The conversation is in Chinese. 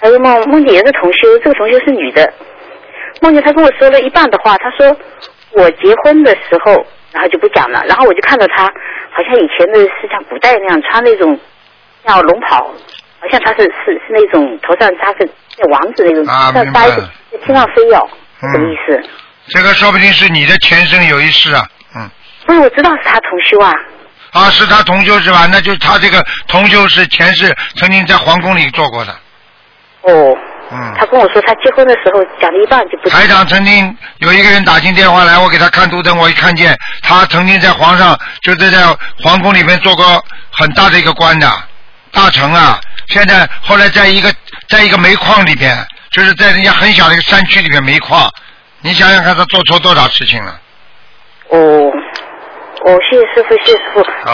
个梦见有个同修，这个同修是女的，梦见她跟我说了一半的话，她说我结婚的时候，然后就不讲了，然后我就看到她好像以前的是像古代那样穿那种像龙袍，好像她是那种头上扎个像王子那种，像扎一个天上飞哦，什么意思？ 这个说不定是你的前生有一世啊， 不是，我知道是他同修啊。 啊，是他同修是吧？那就他这个同修是前世曾经在皇宫里做过的。 哦。他跟我说他结婚的时候讲了一半就不。 台长曾经有一个人打进电话来，我给他看图腾，我一看见他曾经在皇上就是在皇宫里面做过很大的一个官的大臣啊。现在后来在一个煤矿里边，就是在人家很小的一个山区里面煤矿，你想想看他做错多少事情了。 哦，谢谢师傅，谢谢师傅。